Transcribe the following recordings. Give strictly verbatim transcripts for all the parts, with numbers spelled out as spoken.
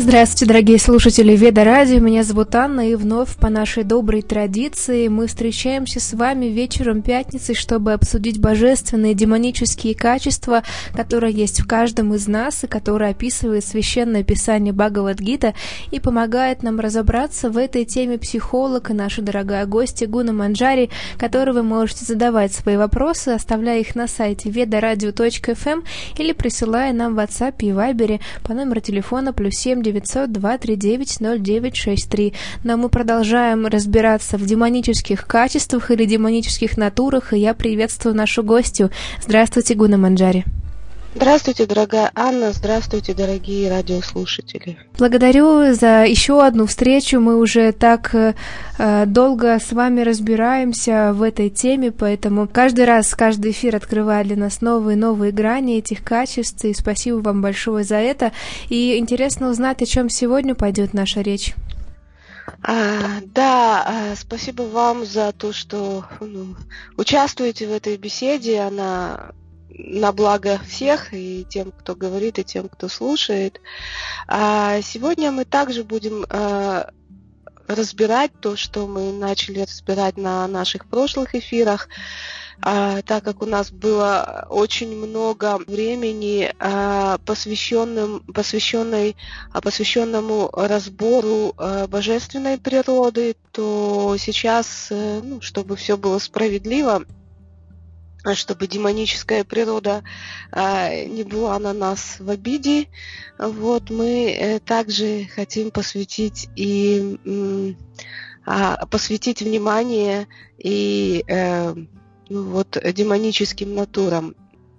Здравствуйте, дорогие слушатели Веда Радио, меня зовут Анна, и вновь по нашей доброй традиции мы встречаемся с вами вечером пятницы, чтобы обсудить божественные демонические качества, которые есть в каждом из нас и которые описывает Священное Писание Бхагавад-гита и помогает нам разобраться в этой теме психолог и наша дорогая гостья Гуна Манджари, которой вы можете задавать свои вопросы, оставляя их на сайте веда радио точка эф эм или присылая нам в WhatsApp и Viber по номеру телефона плюс семь девятьсот два три девять ноль девять шесть три. Но мы продолжаем разбираться в демонических качествах или демонических натурах, и я приветствую нашу гостью. Здравствуйте, Гуна Манджари. Здравствуйте, дорогая Анна, здравствуйте, дорогие радиослушатели. Благодарю за еще одну встречу. Мы уже так э, долго с вами разбираемся в этой теме, поэтому каждый раз, каждый эфир открывает для нас новые и новые грани этих качеств, и спасибо вам большое за это. И интересно узнать, о чем сегодня пойдет наша речь. А, да, а, спасибо вам за то, что ну, участвуете в этой беседе. Она на благо всех, и тем, кто говорит, и тем, кто слушает. А сегодня мы также будем а, разбирать то, что мы начали разбирать на наших прошлых эфирах, а, так как у нас было очень много времени а, посвященным, посвященной, а, посвященному разбору а, божественной природы, то сейчас, а, ну, чтобы все было справедливо, чтобы демоническая природа а, не была на нас в обиде, вот мы э, также хотим посвятить и м, а, посвятить внимание и э, ну, вот демоническим натурам.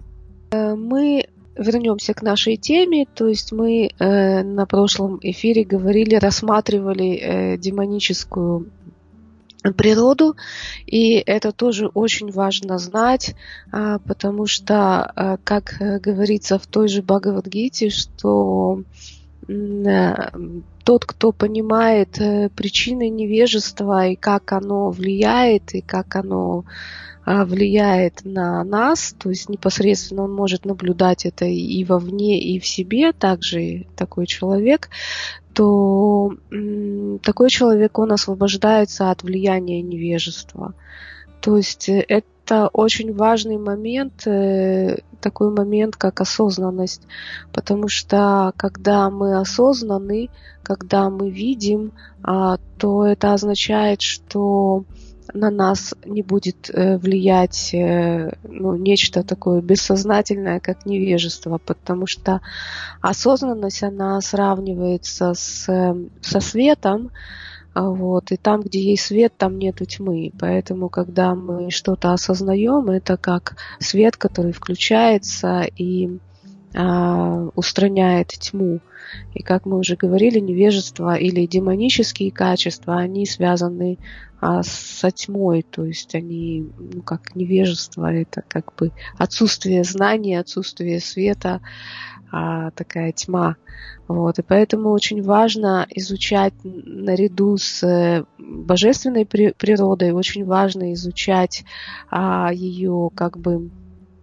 Мы вернемся к нашей теме, то есть мы э, на прошлом эфире говорили, рассматривали э, демоническую природу, и это тоже очень важно знать, потому что, как говорится в той же Бхагавад-гите, что тот, кто понимает причины невежества и как оно влияет, и как оно влияет на нас, то есть непосредственно он может наблюдать это и вовне, и в себе, также такой человек, то такой человек, он освобождается от влияния невежества. То есть это очень важный момент, такой момент, как осознанность, потому что когда мы осознаны, когда мы видим, то это означает, что на нас не будет влиять ну, нечто такое бессознательное, как невежество, потому что осознанность, она сравнивается с, со светом, вот, и там, где есть свет, там нету тьмы. Поэтому, когда мы что-то осознаем, это как свет, который включается и а, устраняет тьму. И как мы уже говорили, невежество или демонические качества, они связаны а, со тьмой, то есть они, ну, как невежество, это как бы отсутствие знания, отсутствие света, а, такая тьма. Вот. И поэтому очень важно изучать наряду с божественной при- природой, очень важно изучать а, ее как бы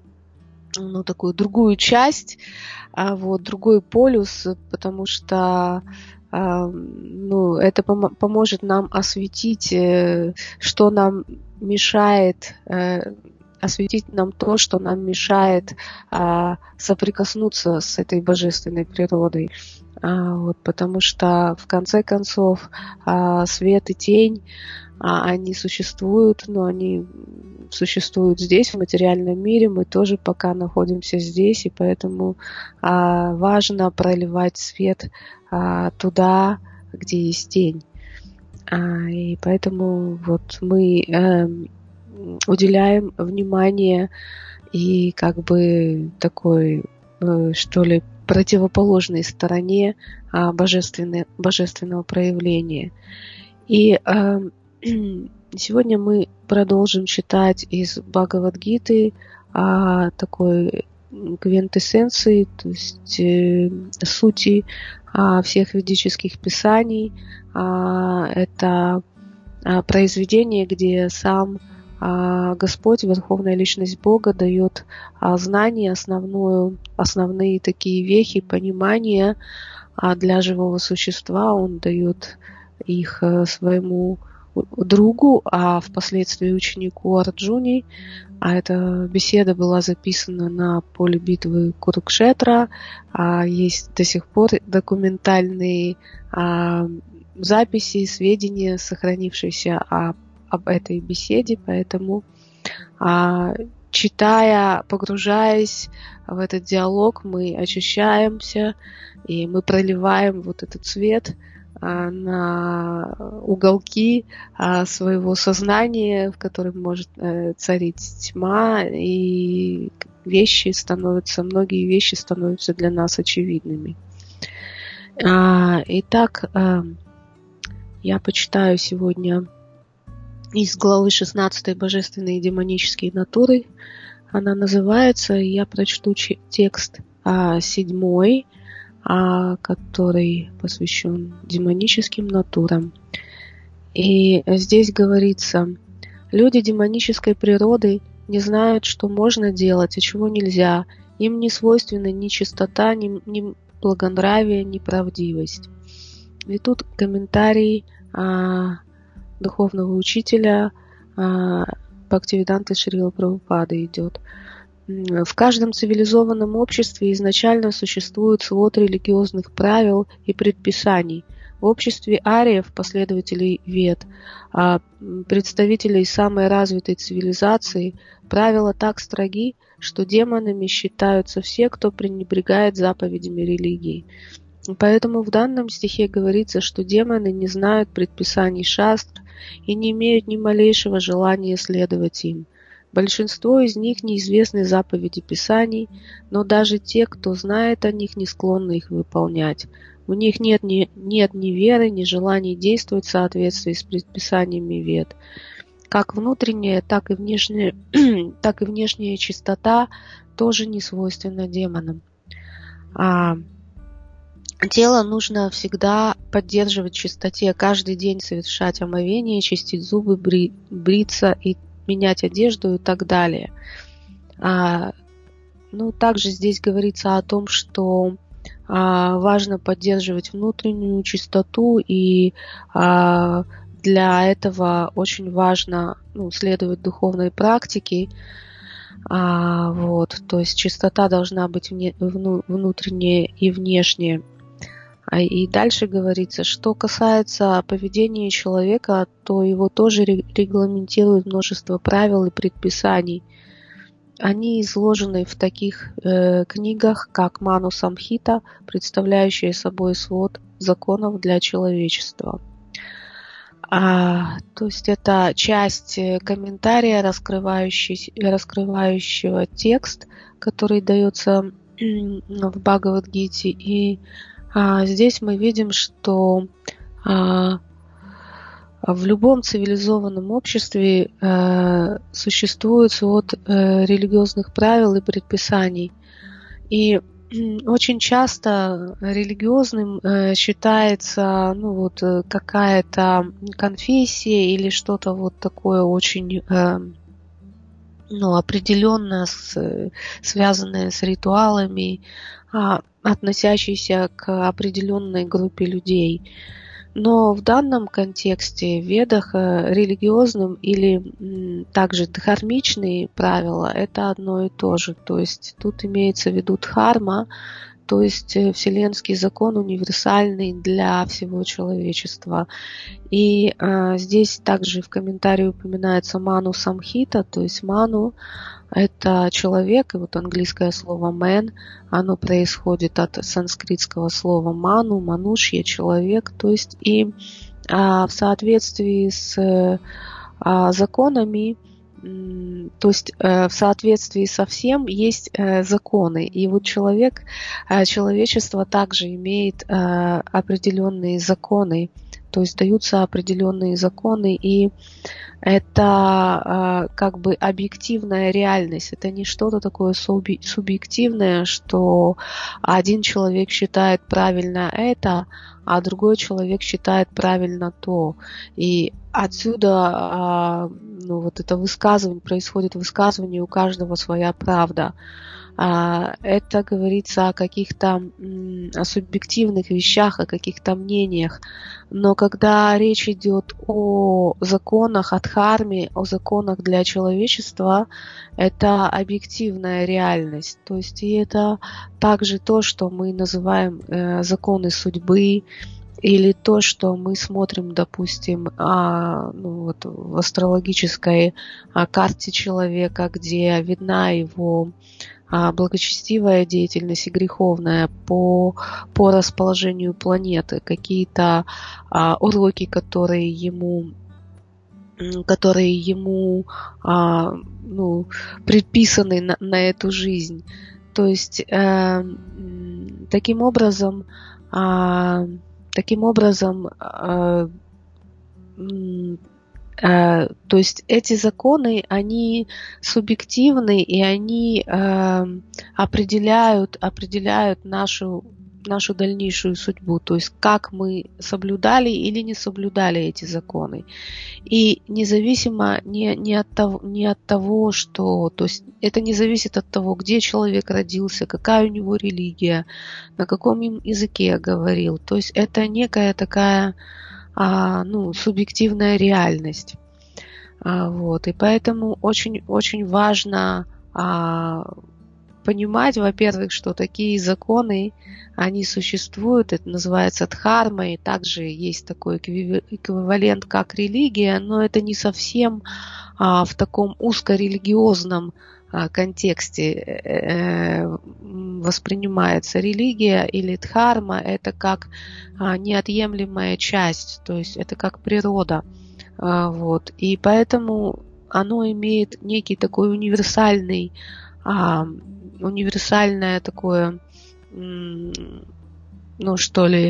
ну, такую другую часть, а, вот, другой полюс, потому что а, ну, это пом- поможет нам осветить, э, что нам мешает, э, осветить нам то, что нам мешает а, соприкоснуться с этой божественной природой. А, вот, потому что в конце концов а, свет и тень, а, они существуют, но они существуют здесь, в материальном мире. Мы тоже пока находимся здесь, и поэтому а, важно проливать свет а, туда, где есть тень. А, и поэтому вот мы э, уделяем внимание и как бы такой, э, что ли, противоположной стороне а, божественной, божественного проявления. И э, сегодня мы продолжим читать из Бхагавад-гиты а, такой квинтэссенции, то есть э, сути а, всех ведических писаний. А, это а, произведение, где сам а, Господь, Верховная Личность Бога, дает а, знания, основную, основные такие вехи, понимания а для живого существа он дает их своему другу, а впоследствии ученику Арджуни. А эта беседа была записана на поле битвы Курукшетра. А есть до сих пор документальные а, записи, сведения, сохранившиеся о, об этой беседе. Поэтому, а, читая, погружаясь в этот диалог, мы очищаемся и мы проливаем вот этот свет на уголки своего сознания, в котором может царить тьма, и вещи становятся, многие вещи становятся для нас очевидными. Итак, я почитаю сегодня из главы шестнадцатой «Божественные и демонические натуры». Она называется, я прочту текст седьмой, который посвящен демоническим натурам. И здесь говорится: люди демонической природы не знают, что можно делать, а чего нельзя. Им не свойственна ни чистота, ни, ни благонравие, ни правдивость. И тут комментарий а, духовного учителя а, Бхактивиданты Шрила Прабхупады идет. В каждом цивилизованном обществе изначально существует свод религиозных правил и предписаний. В обществе ариев, последователей Вед, представителей самой развитой цивилизации, правила так строги, что демонами считаются все, кто пренебрегает заповедями религии. Поэтому в данном стихе говорится, что демоны не знают предписаний шастр и не имеют ни малейшего желания следовать им. Большинство из них неизвестны заповеди Писаний, но даже те, кто знает о них, не склонны их выполнять. У них нет ни, нет ни веры, ни желания действовать в соответствии с предписаниями Вед. Как внутренняя, так и внешняя, так и внешняя чистота тоже не свойственна демонам. А тело нужно всегда поддерживать в чистоте, каждый день совершать омовение, чистить зубы, бри, бриться и менять одежду и так далее. А, ну, также здесь говорится о том, что а, важно поддерживать внутреннюю чистоту, и а, для этого очень важно, ну, следовать духовной практике. А, вот, то есть чистота должна быть вне, вну, внутренняя и внешняя. И дальше говорится, что касается поведения человека, то его тоже регламентирует множество правил и предписаний. Они изложены в таких э, книгах, как Ману Самхита, представляющая собой свод законов для человечества. А, то есть это часть комментария, раскрывающий, раскрывающего текст, который дается в Бхагавад-гите. И А, здесь мы видим, что а, в любом цивилизованном обществе а, существует свод а, религиозных правил и предписаний. И очень часто религиозным а, считается, ну, вот, какая-то конфессия или что-то вот такое очень а, ну, определенно с, связанное с ритуалами, а, относящиеся к определенной группе людей. Но в данном контексте в Ведах религиозным или также дхармичные правила – это одно и то же. То есть тут имеется в виду дхарма, то есть вселенский закон универсальный для всего человечества. И а, здесь также в комментарии упоминается Ману Самхита, то есть Ману – это человек, и вот английское слово man, оно происходит от санскритского слова ману, манушья, человек, то есть и а, в соответствии с а, законами, то есть э, в соответствии со всем есть э, законы, и вот человек, э, человечество также имеет э, определенные законы, то есть даются определенные законы, и это э, как бы объективная реальность, это не что-то такое суби- субъективное, что один человек считает правильно это, а другой человек считает правильно то. И отсюда ну, вот это высказывание, происходит высказывание у каждого своя правда. Это говорится о каких-то о субъективных вещах, о каких-то мнениях. Но когда речь идет о законах, о дхарме, о законах для человечества, это объективная реальность. То есть и это также то, что мы называем э, законы судьбы, или то, что мы смотрим, допустим, а, ну, вот в астрологической а, карте человека, где видна его а, благочестивая деятельность и греховная по, по расположению планеты, какие-то а, уроки, которые ему которые ему а, ну, предписаны на, на эту жизнь. То есть э, таким образом а, Таким образом, э, э, то есть эти законы, они субъективны, и они э, определяют, определяют нашу, нашу дальнейшую судьбу, то есть как мы соблюдали или не соблюдали эти законы. И независимо не, не, от того, не от того, что, то есть это не зависит от того, где человек родился, какая у него религия, на каком языке говорил. То есть это некая такая а, ну, субъективная реальность. А, вот. И поэтому очень, очень важно а, понимать, во-первых, что такие законы, они существуют, это называется дхарма, и также есть такой эквивалент, как религия, но это не совсем а, в таком узкорелигиозном а, контексте э, воспринимается. Религия или дхарма – это как а, неотъемлемая часть, то есть это как природа. А, вот. И поэтому оно имеет некий такой универсальный а, универсальное такое, ну что ли,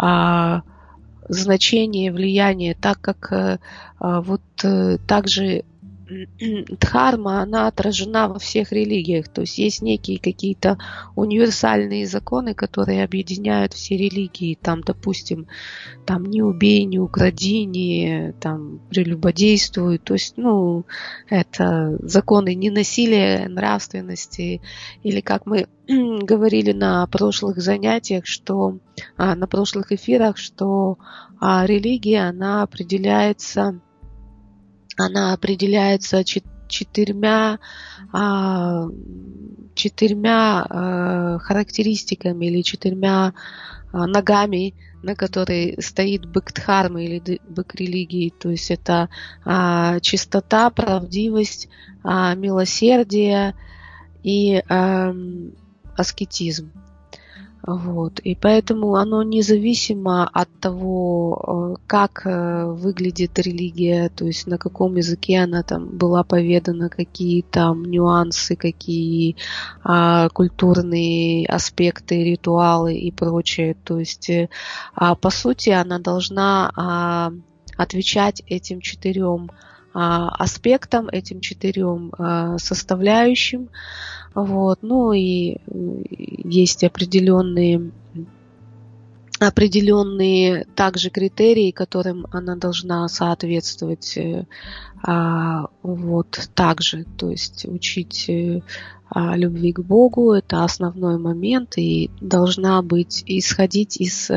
значение, влияние, так как вот также дхарма, она отражена во всех религиях, то есть есть некие какие-то универсальные законы, которые объединяют все религии, там, допустим, там не убей, не укради, не там прелюбодействуй, то есть, ну, это законы ненасилия, нравственности, или как мы говорили на прошлых занятиях, что на прошлых эфирах, что религия, она определяется Она определяется четырьмя, четырьмя характеристиками или четырьмя ногами, на которой стоит бык дхармы или бык религии. То есть это чистота, правдивость, милосердие и аскетизм. Вот. И поэтому оно независимо от того, как выглядит религия, то есть на каком языке она там была поведана, какие там нюансы, какие а, культурные аспекты, ритуалы и прочее. То есть, а, по сути, она должна а, отвечать этим четырем а, аспектам, этим четырем а, составляющим. Вот. Ну и есть определенные, определенные также критерии, которым она должна соответствовать. А, вот также, то есть учить а, любви к Богу, это основной момент, и должна быть, исходить из,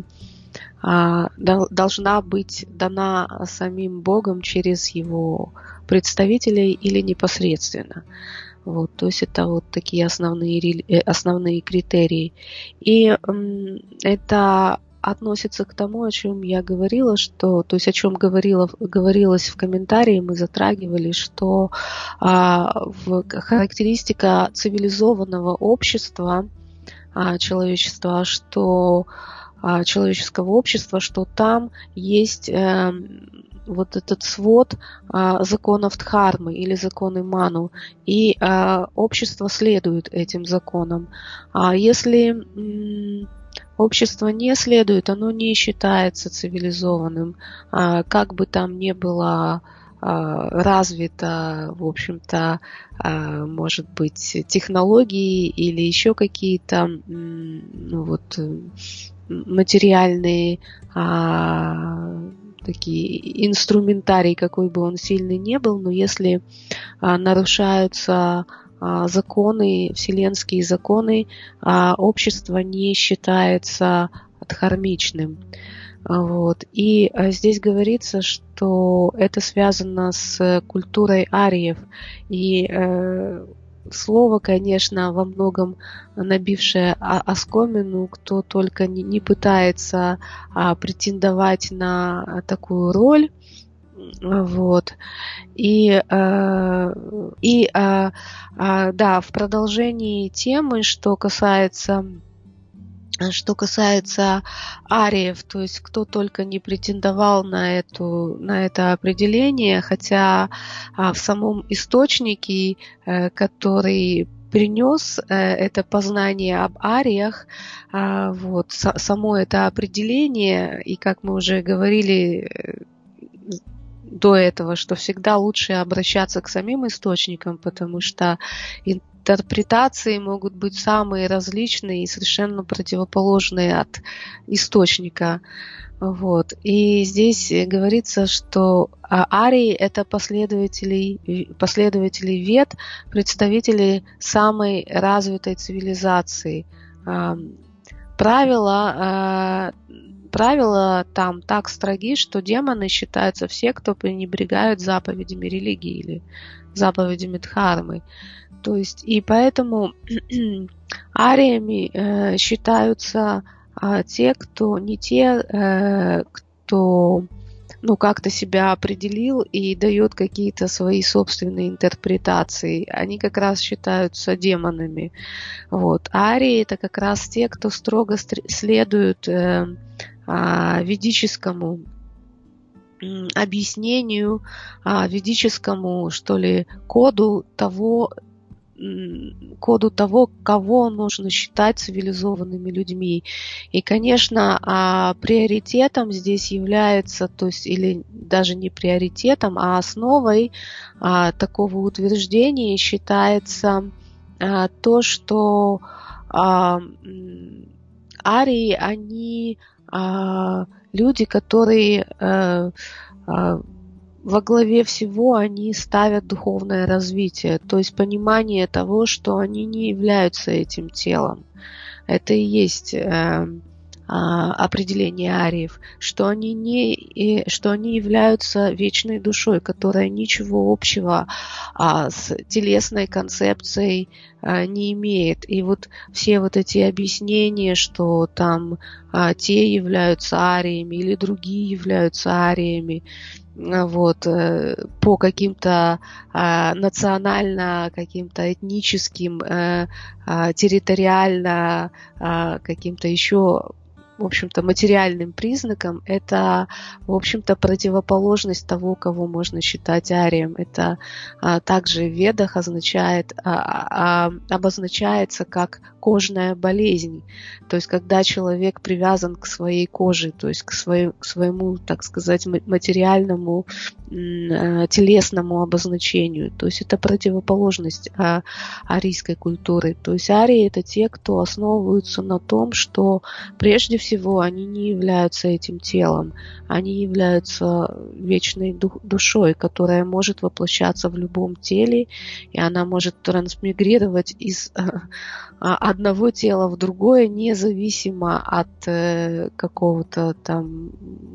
а, должна быть дана самим Богом через его представителей или непосредственно. Вот, то есть это вот такие основные, основные критерии. И м, это относится к тому, о чем я говорила, что, то есть о чем говорила, говорилось в комментарии, мы затрагивали, что а, в, характеристика цивилизованного общества, а, человечества, что а, человеческого общества, что там есть а, вот этот свод а, законов дхармы или законы ману, и а, общество следует этим законам. А если м, общество не следует, оно не считается цивилизованным, а, как бы там ни было а, развито, в общем-то, а, может быть, технологии или еще какие-то м, ну, вот, материальные а, такие инструментарий, какой бы он сильный не был, но если а, нарушаются а, законы, вселенские законы, а, общество не считается дхармичным. Вот. И а, здесь говорится, что это связано с культурой ариев. И э, слово, конечно, во многом набившее оскомину, кто только не, не пытается а, претендовать на такую роль. Вот. И, э, и э, э, да, в продолжении темы, что касается Что касается ариев, то есть кто только не претендовал на, эту, на это определение, хотя а, в самом источнике, э, который принес э, это познание об ариях, а, вот, с, само это определение, и как мы уже говорили э, до этого, что всегда лучше обращаться к самим источникам, потому что интерпретации могут быть самые различные и совершенно противоположные от источника. Вот. И здесь говорится, что арии – это последователи, последователи вед, представители самой развитой цивилизации. Правила, правила там так строги, что демоны считаются все, кто пренебрегают заповедями религии или заповедями дхармы. То есть, и поэтому ариями э, считаются э, те, кто не те, э, кто ну, как-то себя определил и дает какие-то свои собственные интерпретации. Они как раз считаются демонами. Вот. Арии – это как раз те, кто строго следует э, э, ведическому объяснению, э, ведическому, что ли, коду того, коду того, кого нужно считать цивилизованными людьми. И, конечно, приоритетом здесь является, то есть, или даже не приоритетом, а основой такого утверждения считается то, что арии, они люди, которые во главе всего они ставят духовное развитие, то есть понимание того, что они не являются этим телом. Это и есть э, определение ариев, что они, не, что они являются вечной душой, которая ничего общего а, с телесной концепцией а, не имеет. И вот все вот эти объяснения, что там а, те являются ариями или другие являются ариями, вот, по каким-то а, национально, каким-то этническим, а, а, территориально, а, каким-то еще, в общем-то, материальным признакам, это, в общем-то, противоположность того, кого можно считать арием. Это а, также в ведах означает, а, а, обозначается как кожная болезнь. То есть, когда человек привязан к своей коже, то есть к, своей, к своему, так сказать, материальному, телесному обозначению. То есть, это противоположность а, арийской культуры. То есть, арии – это те, кто основываются на том, что прежде всего они не являются этим телом. Они являются вечной душой, которая может воплощаться в любом теле, и она может трансмигрировать из одного тела в другое, независимо от э, какого-то там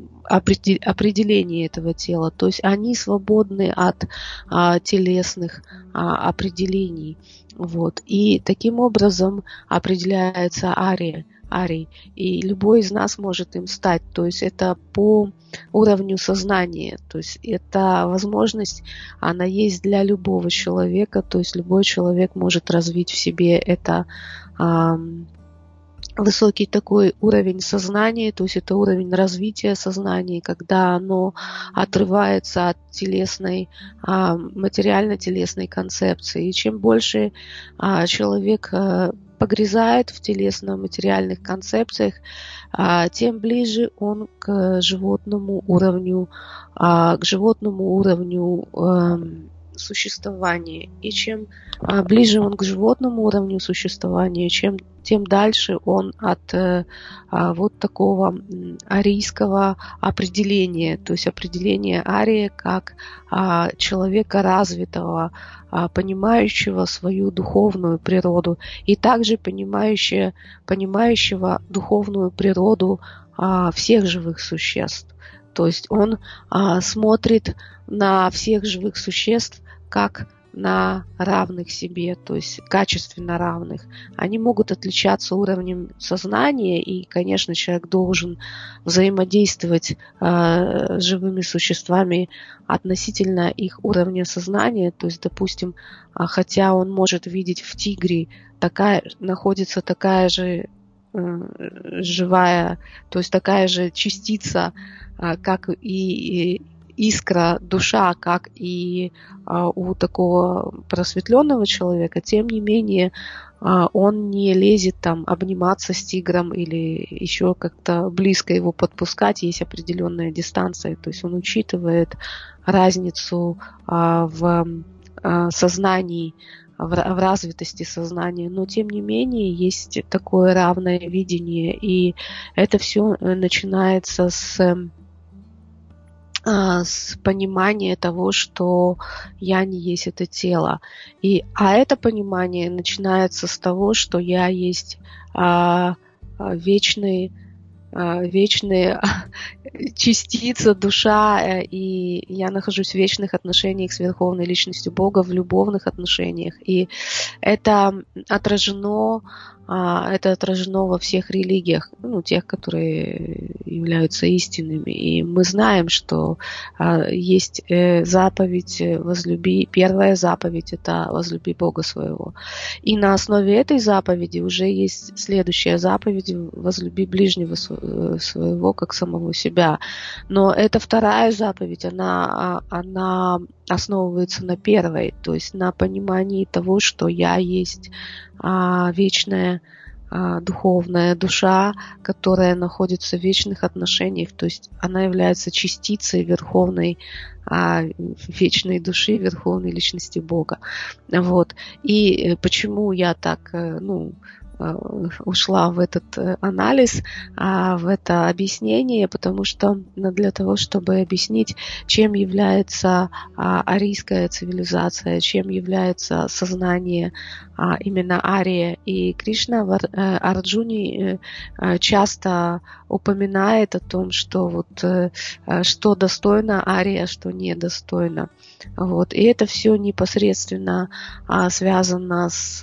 определения этого тела. То есть они свободны от а, телесных а, определений. Вот. И таким образом определяется ария. арий, и любой из нас может им стать. То есть это по уровню сознания. То есть эта возможность, она есть для любого человека. То есть любой человек может развить в себе это а, высокий такой уровень сознания, то есть это уровень развития сознания, когда оно отрывается от телесной, а, материально-телесной концепции. И чем больше а, человек а, погрязает в телесно-материальных концепциях, тем ближе он к животному уровню, к животному уровню существования. И чем а, ближе он к животному уровню существования, чем, тем дальше он от а, вот такого арийского определения, то есть определения ария как а, человека развитого, а, понимающего свою духовную природу и также понимающего, понимающего духовную природу а, всех живых существ. То есть он а, смотрит на всех живых существ как на равных себе, то есть качественно равных. Они могут отличаться уровнем сознания, и, конечно, человек должен взаимодействовать а, с живыми существами относительно их уровня сознания. То есть, допустим, а, хотя он может видеть в тигре, такая, находится такая же живая, то есть такая же частица, как и искра, душа, как и у такого просветленного человека, тем не менее он не лезет там обниматься с тигром или еще как-то близко его подпускать, есть определенная дистанция, то есть он учитывает разницу в сознании, в развитости сознания, но тем не менее есть такое равное видение, и это все начинается с, с понимания того, что я не есть это тело, и, а это понимание начинается с того, что я есть а, вечный вечная частица, душа, и я нахожусь в вечных отношениях с Верховной Личностью Бога, в любовных отношениях. И это отражено, это отражено во всех религиях, ну, тех, которые являются истинными. И мы знаем, что есть заповедь возлюби, первая заповедь – это возлюби Бога своего. И на основе этой заповеди уже есть следующая заповедь – возлюби ближнего своего, как самого себя. Но эта вторая заповедь, она, она основывается на первой, то есть на понимании того, что я есть а, вечная а, духовная душа, которая находится в вечных отношениях, то есть она является частицей верховной а, вечной души, верховной личности Бога. Вот. И почему я так, ну, ушла в этот анализ, в это объяснение, потому что для того, чтобы объяснить, чем является арийская цивилизация, чем является сознание именно Ария. И Кришна в Арджуне часто упоминает о том, что вот что достойно Ария, что недостойно. Вот. И это все непосредственно связано с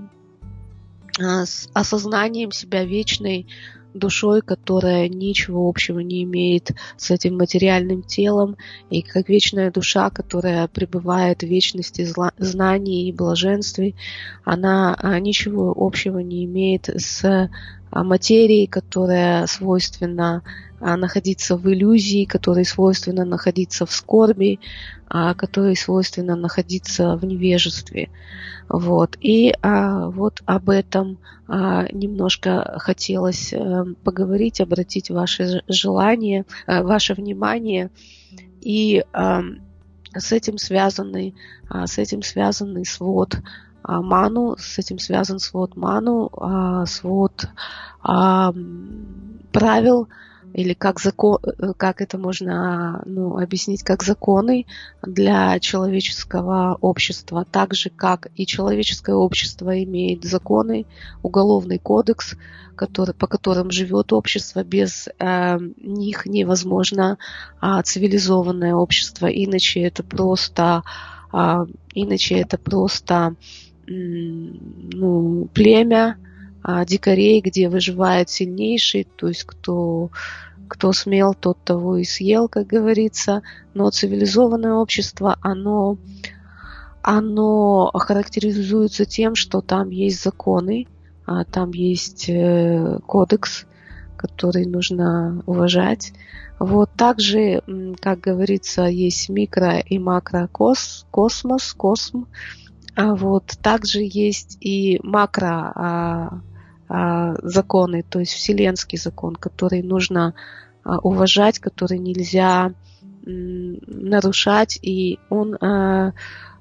с осознанием себя вечной душой, которая ничего общего не имеет с этим материальным телом, и как вечная душа, которая пребывает в вечности знаний и блаженстве, она ничего общего не имеет с материей, которая свойственна находиться в иллюзии, которой свойственно находиться в скорби, которой свойственно находиться в невежестве. Вот. И а, вот об этом а, немножко хотелось а, поговорить, обратить ваше желание, а, ваше внимание. И а, с этим связанный, а, с этим связанный свод а, ману, с этим связан свод ману, а, свод а, правил, или как, закон, как это можно ну, объяснить, как законы для человеческого общества. Так же, как и человеческое общество имеет законы, уголовный кодекс, который, по которым живет общество, без э, них невозможно э, цивилизованное общество, иначе это просто, э, иначе это просто э, ну, племя, дикарей, где выживает сильнейший, то есть кто, кто смел, тот того и съел, как говорится. Но цивилизованное общество, оно, оно характеризуется тем, что там есть законы, там есть кодекс, который нужно уважать. Вот также, как говорится, есть микро- и макрокосмос, косм. А вот также есть и макро а, а, законы, то есть вселенский закон, который нужно а, уважать, который нельзя м, нарушать, и он а,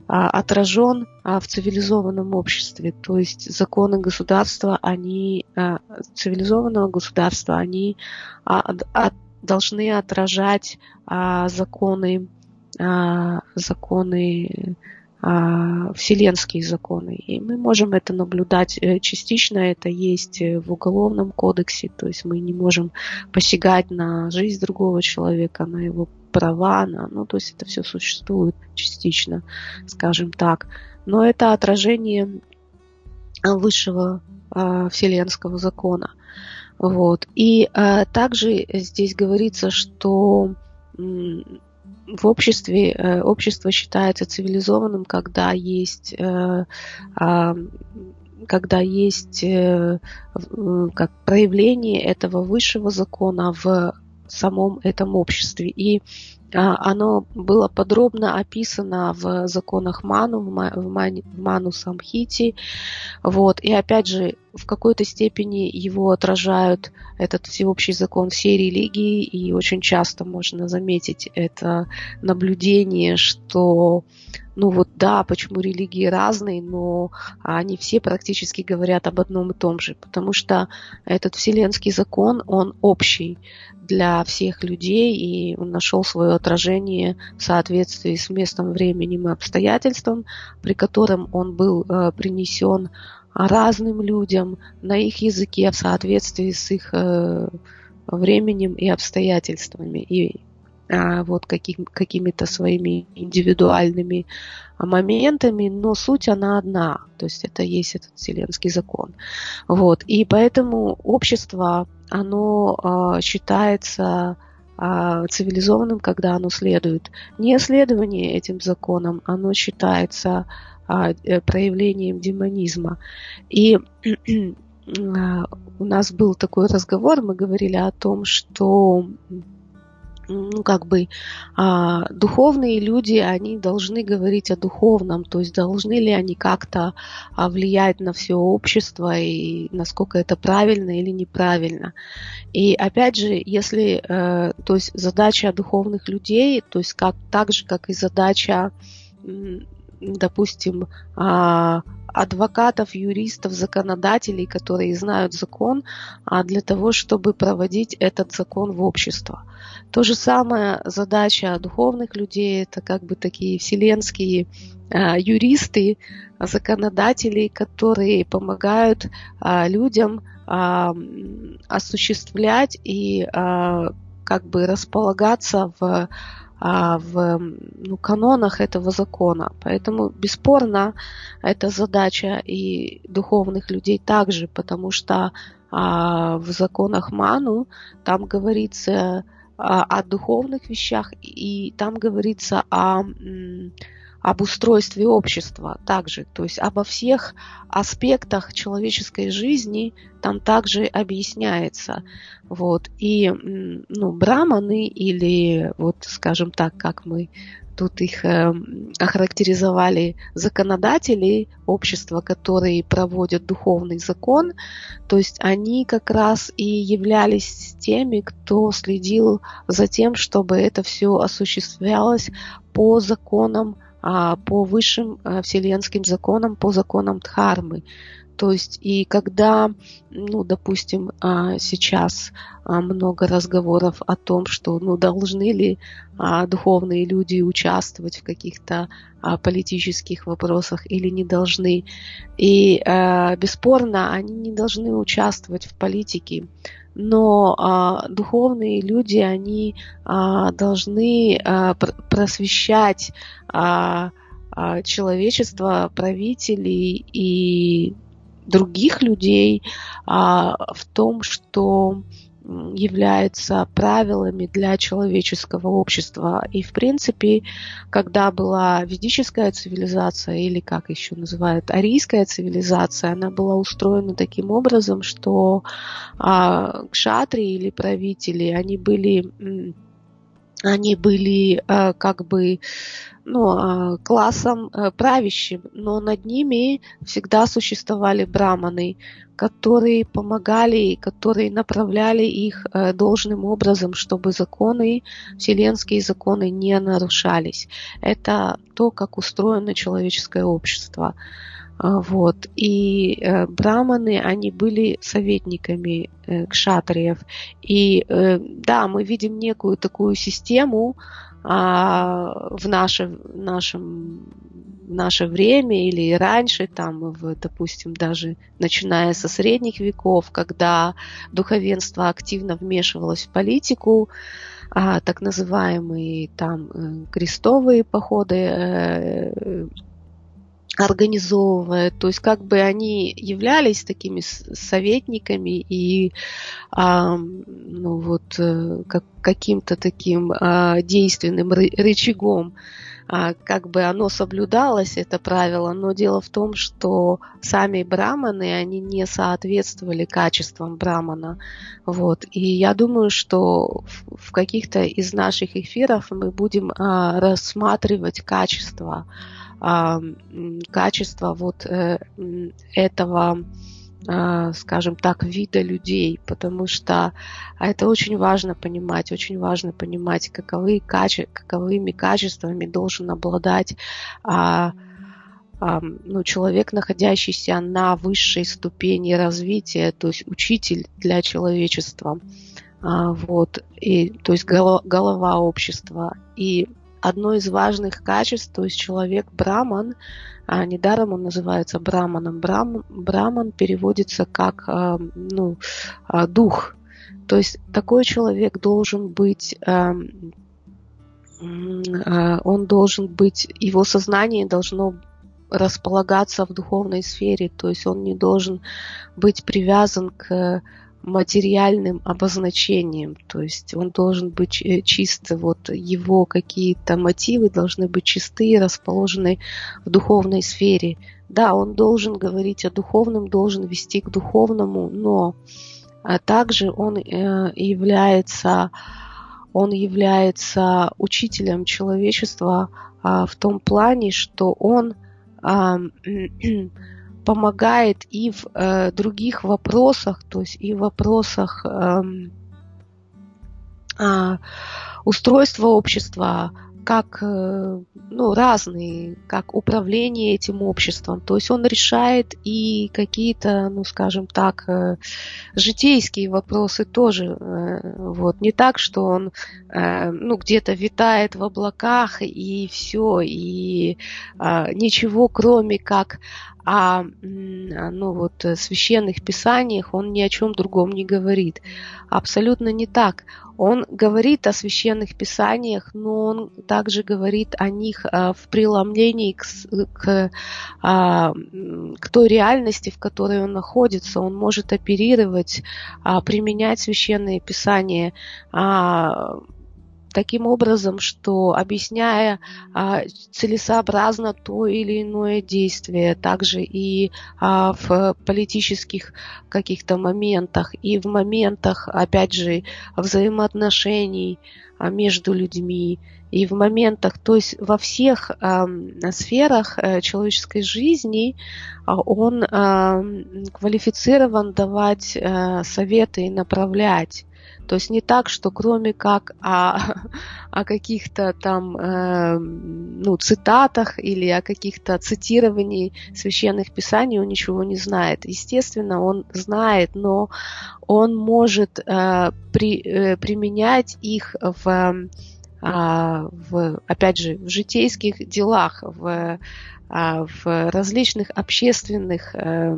отражен в цивилизованном обществе. То есть законы государства, они, цивилизованного государства, они должны отражать законы, законы, вселенские законы. И мы можем это наблюдать частично, это есть в Уголовном кодексе, то есть мы не можем посягать на жизнь другого человека, на его права, на, ну, то есть это все существует частично, скажем так. Но это отражение высшего э, вселенского закона. Вот. И э, также здесь говорится, что м, в обществе, э, общество считается цивилизованным, когда есть, э, э, когда есть э, как проявление этого высшего закона в самом этом обществе. И а, оно было подробно описано в законах Ману, в, ма, в, мани, в Ману Самхите. Вот. И опять же, в какой-то степени его отражают этот всеобщий закон всей религии. И очень часто можно заметить это наблюдение, что ну вот да, почему религии разные, но они все практически говорят об одном и том же. Потому что этот вселенский закон, он общий для всех людей, и он нашел свое отражение в соответствии с местом, временем и обстоятельством, при котором он был э, принесен разным людям на их языке в соответствии с их э, временем и обстоятельствами, и э, вот каким, какими-то своими индивидуальными моментами, но суть она одна, то есть это есть этот вселенский закон. Вот. И поэтому общество, оно э, считается э, цивилизованным, когда оно следует. Неследование этим законам, оно считается э, проявлением демонизма. И э, у нас был такой разговор, мы говорили о том, что ну, как бы а, духовные люди, они должны говорить о духовном, то есть должны ли они как-то а, влиять на все общество и насколько это правильно или неправильно. И опять же, если, э, то есть задача духовных людей, то есть как, так же, как и задача, допустим, а, адвокатов, юристов, законодателей, которые знают закон, а для того, чтобы проводить этот закон в общество. То же самое задача духовных людей, это как бы такие вселенские а, юристы, законодатели, которые помогают а, людям а, осуществлять и а, как бы располагаться в в ну, канонах этого закона. Поэтому бесспорно это задача и духовных людей также, потому что а, в законах Ману там говорится а, о духовных вещах, и там говорится о, м, об устройстве общества также, то есть обо всех аспектах человеческой жизни там также объясняется. Вот. И ну, браманы или, вот, скажем так, как мы тут их э, охарактеризовали, законодатели общества, которые проводят духовный закон, то есть они как раз и являлись теми, кто следил за тем, чтобы это все осуществлялось по законам, по высшим вселенским законам, по законам Дхармы. То есть и когда, ну, допустим, сейчас много разговоров о том, что ну, должны ли духовные люди участвовать в каких-то политических вопросах или не должны. И бесспорно, они не должны участвовать в политике. Но а, духовные люди, они а, должны а, просвещать а, а, человечество, правителей и других людей а, в том, что является правилами для человеческого общества. И, в принципе, когда была ведическая цивилизация, или как еще называют, арийская цивилизация, она была устроена таким образом, что а, кшатрии или правители, они были они были э, как бы ну, э, классом э, правящим, но над ними всегда существовали браманы, которые помогали, которые направляли их э, должным образом, чтобы законы, вселенские законы не нарушались. Это то, как устроено человеческое общество. Вот. И э, браманы, они были советниками э, кшатриев. И э, да, мы видим некую такую систему а, в, наше, в, нашем, в наше время или раньше, там, в, допустим, даже начиная со средних веков, когда духовенство активно вмешивалось в политику, а, так называемые там э, крестовые походы, э, организовывая, то есть как бы они являлись такими советниками и а, ну вот как, каким-то таким а, действенным рычагом, а, как бы оно соблюдалось, это правило, но дело в том, что сами браманы, они не соответствовали качествам брамана, вот, и я думаю, что в, в каких-то из наших эфиров мы будем а, рассматривать качества качество вот этого, скажем так, вида людей, потому что это очень важно понимать, очень важно понимать, каковы, каковыми качествами должен обладать ну, человек, находящийся на высшей ступени развития, то есть учитель для человечества, вот, и, то есть голова общества. И одно из важных качеств, то есть человек браман, а недаром он называется браманом. Брам, браман переводится как ну, дух. То есть такой человек должен быть, он должен быть, его сознание должно располагаться в духовной сфере, то есть он не должен быть привязан к материальным обозначением, то есть он должен быть чист, вот его какие-то мотивы должны быть чистые, расположены в духовной сфере. Да, он должен говорить о духовном, должен вести к духовному, но а также он является, он является учителем человечества а, в том плане, что он а, помогает и в э, других вопросах, то есть и в вопросах э, э, устройства общества, как э, ну, разные, как управление этим обществом. То есть он решает и какие-то, ну, скажем так, э, житейские вопросы тоже. Э, вот. Не так, что он э, ну, где-то витает в облаках и все, и э, ничего, кроме как о ну, вот, священных писаниях он ни о чем другом не говорит. Абсолютно не так. Он говорит о священных писаниях, но он также говорит о них в преломлении к, к, к той реальности, в которой он находится. Он может оперировать, применять священные писания таким образом, что объясняя а, целесообразно то или иное действие, также и а, в политических каких-то моментах, и в моментах, опять же, взаимоотношений а, между людьми, и в моментах, то есть во всех а, сферах а, человеческой жизни а, он а, квалифицирован давать а, советы и направлять. То есть не так, что кроме как о, о каких-то там э, ну, цитатах или о каких-то цитировании священных писаний он ничего не знает. Естественно, он знает, но он может э, при, э, применять их в, э, в, опять же, в житейских делах, в, э, в различных общественных э,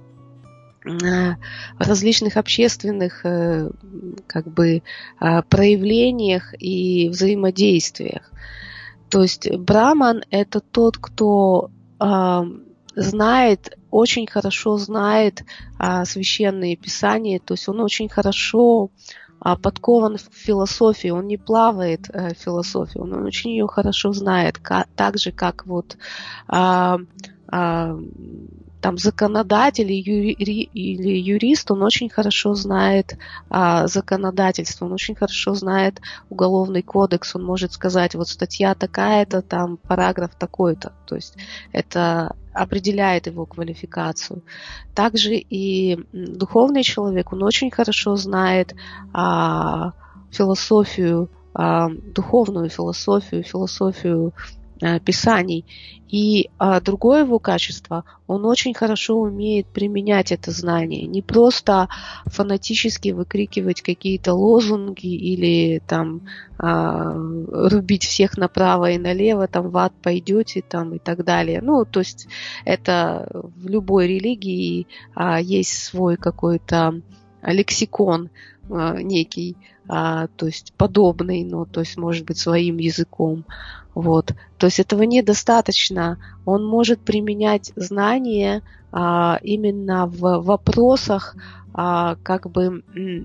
в различных общественных как бы проявлениях и взаимодействиях. То есть браман – это тот, кто знает, очень хорошо знает священные писания, то есть он очень хорошо подкован в философии, он не плавает в философии, он очень ее хорошо знает, так же, как вот там законодатель юри, или юрист, он очень хорошо знает а, законодательство, он очень хорошо знает уголовный кодекс, он может сказать, вот статья такая-то, там параграф такой-то, то есть это определяет его квалификацию. Также и духовный человек, он очень хорошо знает а, философию, а, духовную философию, философию Писаний. И а, другое его качество, он очень хорошо умеет применять это знание, не просто фанатически выкрикивать какие-то лозунги или там а, рубить всех направо и налево, там в ад пойдете там, и так далее. Ну, то есть это в любой религии а, есть свой какой-то лексикон а, некий, а, то есть подобный, но то есть может быть своим языком. Вот. То есть этого недостаточно. Он может применять знания а, именно в вопросах а, как бы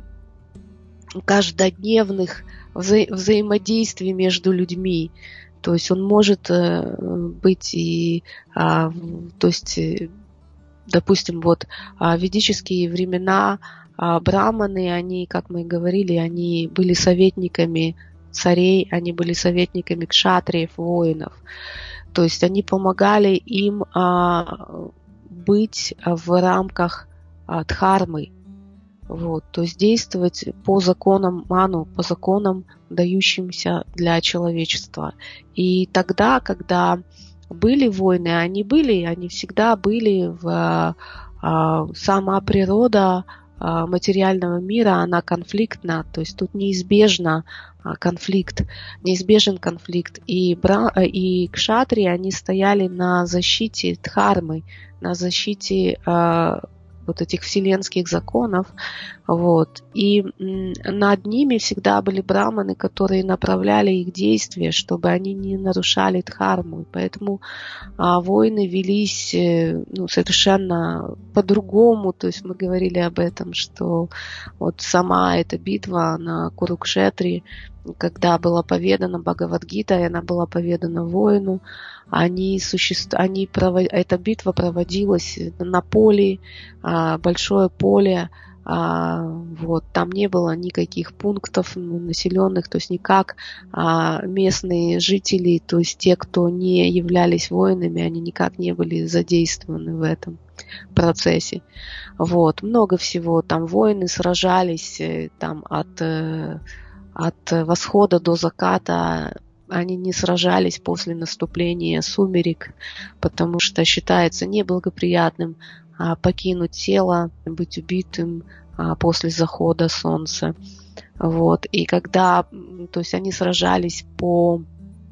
каждодневных вза- взаимодействий между людьми. То есть он может э, быть и, а, то есть, допустим, вот а, ведические времена а, браманы, они, как мы говорили, они были советниками царей, они были советниками кшатриев, воинов. То есть они помогали им а, быть в рамках а, дхармы. Вот, то есть действовать по законам ману, по законам, дающимся для человечества. И тогда, когда были войны, они были, они всегда были в а, сама природа а, материального мира, она конфликтна, то есть тут неизбежно конфликт, неизбежен конфликт. И, бра, и кшатрии, они стояли на защите дхармы, на защите э, вот этих вселенских законов. Вот. И над ними всегда были браманы, которые направляли их действия, чтобы они не нарушали дхарму. Поэтому а, войны велись ну, совершенно по-другому. То есть мы говорили об этом, что вот сама эта битва на Курукшетре, когда была поведана Бхагавад-гита, и она была поведана воину, они существ... они провод... эта битва проводилась на поле, большое поле, вот, там не было никаких пунктов населенных, то есть никак местные жители, то есть те, кто не являлись воинами, они никак не были задействованы в этом процессе. Вот, много всего, там воины сражались там от От восхода до заката, они не сражались после наступления сумерек, потому что считается неблагоприятным а, покинуть тело, быть убитым а, после захода солнца. Вот. И когда, то есть они сражались по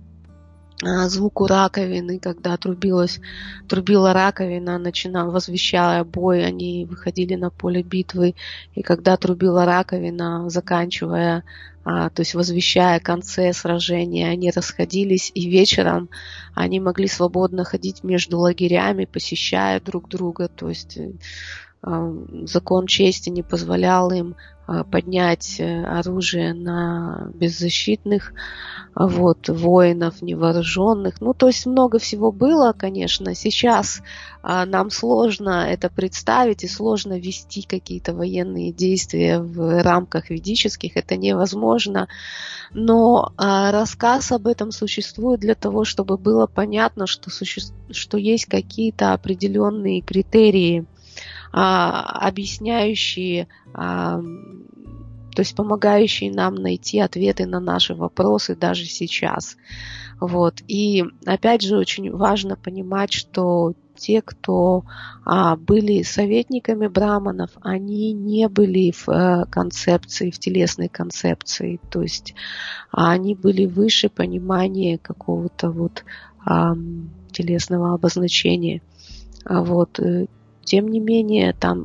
звуку раковины, когда трубилась, трубила раковина, начинала, возвещая бой, они выходили на поле битвы, и когда трубила раковина, заканчивая, а, то есть возвещая о конце сражения, они расходились, и вечером они могли свободно ходить между лагерями, посещая друг друга, то есть а, закон чести не позволял им а, поднять оружие на беззащитных вот, воинов, невооруженных. Ну, то есть много всего было, конечно. Сейчас а, нам сложно это представить и сложно вести какие-то военные действия в рамках ведических. Это невозможно. Но а, рассказ об этом существует для того, чтобы было понятно, что, суще... что есть какие-то определенные критерии, а, объясняющие, а, то есть помогающие нам найти ответы на наши вопросы даже сейчас. Вот. И опять же очень важно понимать, что те, кто а, были советниками браманов, они не были в а, концепции, в телесной концепции. То есть а, они были выше понимания какого-то вот а, телесного обозначения. А, вот. Тем не менее, там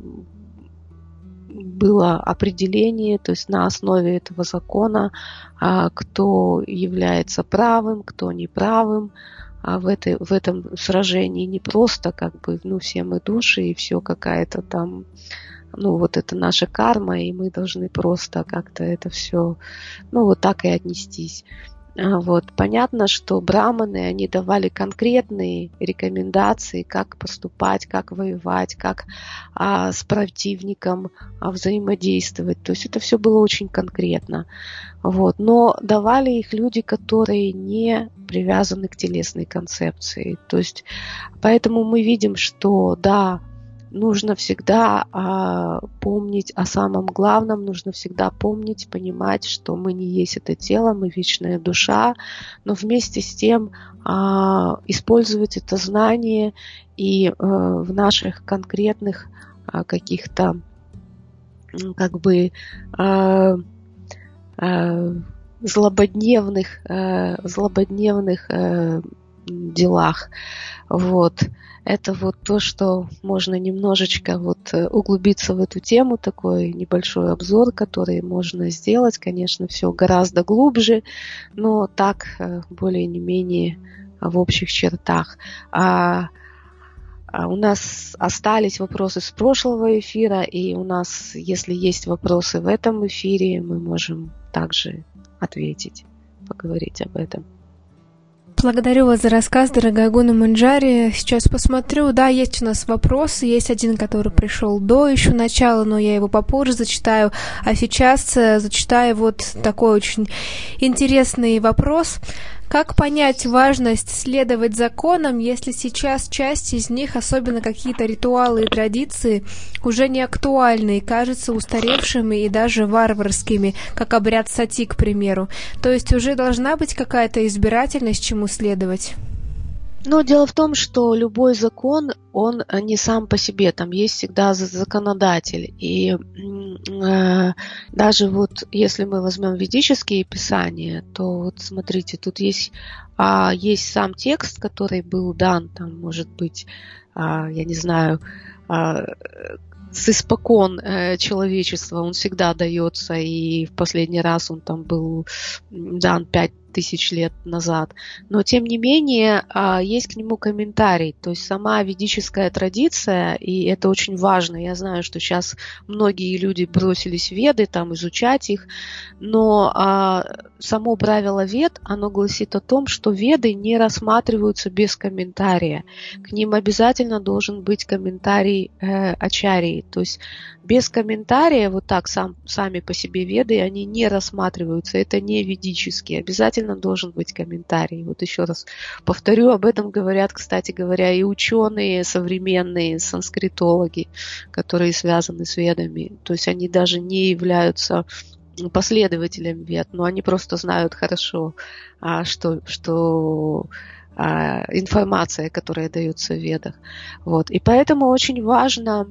было определение, то есть на основе этого закона, кто является правым, кто неправым в, этой, в этом сражении. Не просто как бы, ну, все мы души, и все какая-то там, ну, вот это наша карма, и мы должны просто как-то это все, ну, вот так и отнестись. Вот. Понятно, что браманы, они давали конкретные рекомендации, как поступать, как воевать, как а, с противником а, взаимодействовать. То есть это все было очень конкретно. Вот. Но давали их люди, которые не привязаны к телесной концепции. То есть поэтому мы видим, что да, нужно всегда а, помнить о самом главном, нужно всегда помнить, понимать, что мы не есть это тело, мы вечная душа, но вместе с тем а, использовать это знание и а, в наших конкретных а, каких-то как бы а, а, злободневных, а, злободневных а, делах. Вот. Это вот то, что можно немножечко вот углубиться в эту тему, такой небольшой обзор, который можно сделать, конечно, все гораздо глубже, но так более не менее в общих чертах. А, а у нас остались вопросы с прошлого эфира, и у нас, если есть вопросы в этом эфире, мы можем также ответить, поговорить об этом. Благодарю вас за рассказ, дорогая Гуна Манджари. Сейчас посмотрю. Да, есть у нас вопросы. Есть один, который пришел до еще начала, но я его попозже зачитаю. А сейчас зачитаю вот такой очень интересный вопрос. Как понять важность следовать законам, если сейчас часть из них, особенно какие-то ритуалы и традиции, уже не актуальны и кажутся устаревшими и даже варварскими, как обряд сати, к примеру? То есть уже должна быть какая-то избирательность, чему следовать? Но дело в том, что любой закон, он не сам по себе, там есть всегда законодатель. И э, даже вот если мы возьмем ведические писания, то вот смотрите, тут есть, э, есть сам текст, который был дан, там может быть, э, я не знаю, э, с испокон э, человечества, он всегда дается, и в последний раз он там был дан пять тысяч лет назад. Но, тем не менее, есть к нему комментарий. То есть сама ведическая традиция, и это очень важно. Я знаю, что сейчас многие люди бросились в веды, там, изучать их, но само правило вед, оно гласит о том, что веды не рассматриваются без комментария. К ним обязательно должен быть комментарий э, ачарьи. То есть без комментария, вот так сам, сами по себе веды, они не рассматриваются. Это не ведические. Обязательно должен быть комментарий. Вот еще раз повторю, об этом говорят, кстати говоря, и ученые современные, санскритологи, которые связаны с ведами. То есть они даже не являются последователями вед, но они просто знают хорошо, что, что информация, которая дается в ведах. Вот. И поэтому очень важно,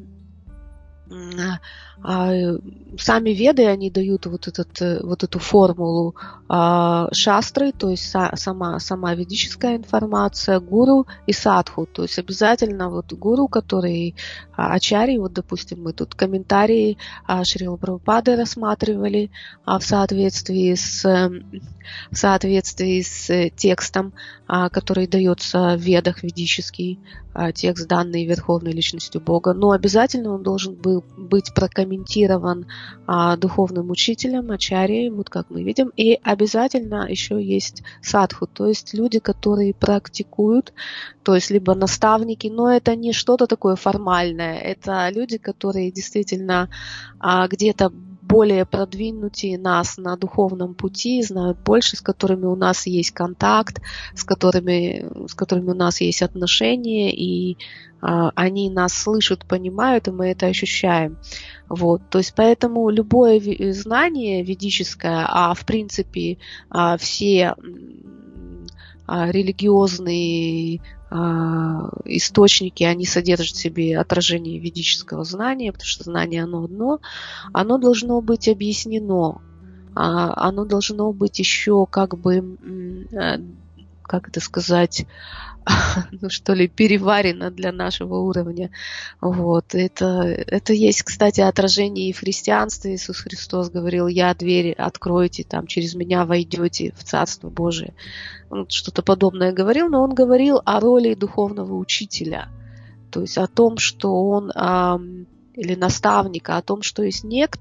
сами веды, они дают вот, этот, вот эту формулу шастры, то есть сама, сама ведическая информация, гуру и садху. То есть обязательно вот гуру, который ачарьи, вот допустим, мы тут комментарии Шрила Прабхупады рассматривали в соответствии с, в соответствии с текстом, который дается в ведах, ведический текст, данный Верховной Личностью Бога. Но обязательно он должен был быть прокомментирован а, духовным учителем, ачарьей, вот как мы видим. И обязательно еще есть садху, то есть люди, которые практикуют, то есть либо наставники, но это не что-то такое формальное, это люди, которые действительно а, где-то более продвинутые нас на духовном пути, знают больше, с которыми у нас есть контакт, с которыми, с которыми у нас есть отношения, и а, они нас слышат, понимают, и мы это ощущаем. Вот. То есть поэтому любое знание ведическое, а в принципе а, все а, религиозные источники, они содержат в себе отражение ведического знания, потому что знание оно одно, оно должно быть объяснено, оно должно быть еще как бы, как это сказать, ну что ли, переварено для нашего уровня. Вот. Это, это есть, кстати, отражение и в христианстве. Иисус Христос говорил: я дверь откройте, там, через меня войдете в Царство Божие. Он что-то подобное говорил, но он говорил о роли духовного учителя. То есть о том, что он, или наставника, о том, что есть некто,